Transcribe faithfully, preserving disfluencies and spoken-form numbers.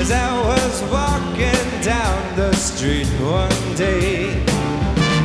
As I was walking down the street one day,